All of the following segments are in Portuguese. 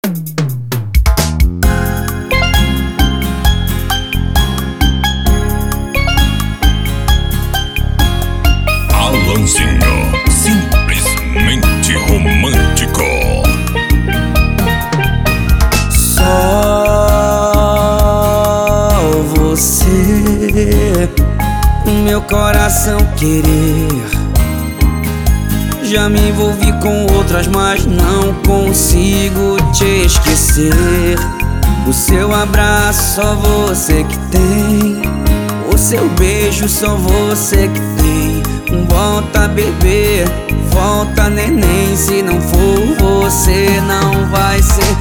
Alanzinho, simplesmente romântico. Só você, meu coração querer. Já me envolvi com outras, mas não consigo te esquecer. O seu abraço, só você que tem. O seu beijo, só você que tem. Volta, bebê, volta, neném. Se não for você, não vai ser.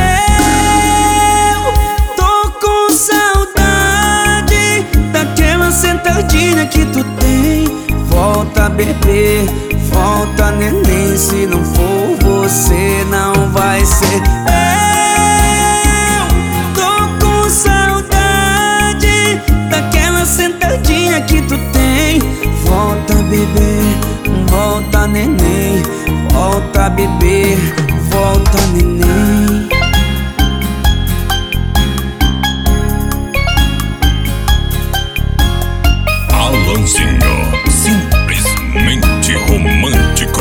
Eu tô com saudade daquela sentadinha que tu tem. Volta, bebê, volta, neném. Se não for você, não vai ser. Eu tô com saudade daquela sentadinha que tu tem. Volta, bebê, volta, neném. Volta, bebê, volta, neném. Alanzinho, simplesmente romântico.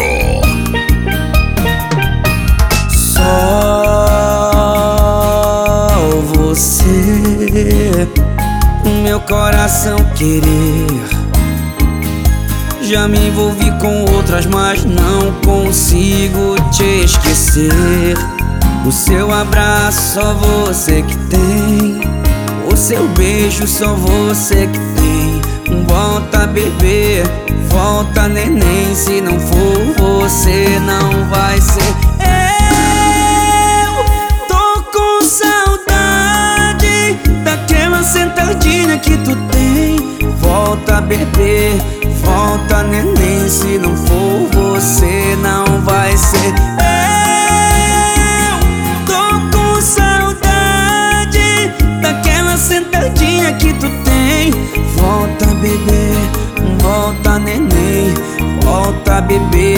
Só você, meu coração querer. Já me envolvi com outras, mas não consigo te esquecer. O seu abraço, só você que tem. O seu beijo, só você que tem. Volta, bebê, volta, neném. Se não for você, não vai ser. Eu tô com saudade daquela sentadinha que tu tem. Volta, bebê, volta, neném. Se não for você, não vai ser. Eu tô com saudade daquela sentadinha que tu tem. Volta, bebê, volta, neném. Volta, bebê,